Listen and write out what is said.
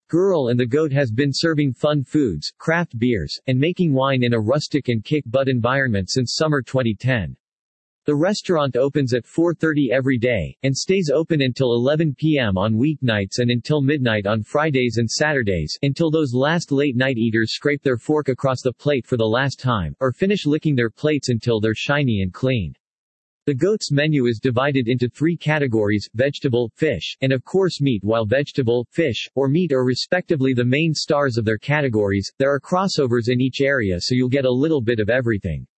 Girl and the Goat has been serving fun foods, craft beers, and making wine in a rustic and kick-butt environment since summer 2010. The restaurant opens at 4:30 every day, and stays open until 11 p.m. on weeknights and until midnight on Fridays and Saturdays, until those last late-night eaters scrape their fork across the plate for the last time, or finish licking their plates until they're shiny and clean. The Goat's menu is divided into 3 categories: vegetable, fish, and of course meat. While vegetable, fish, or meat are respectively the main stars of their categories, there are crossovers in each area so you'll get a little bit of everything.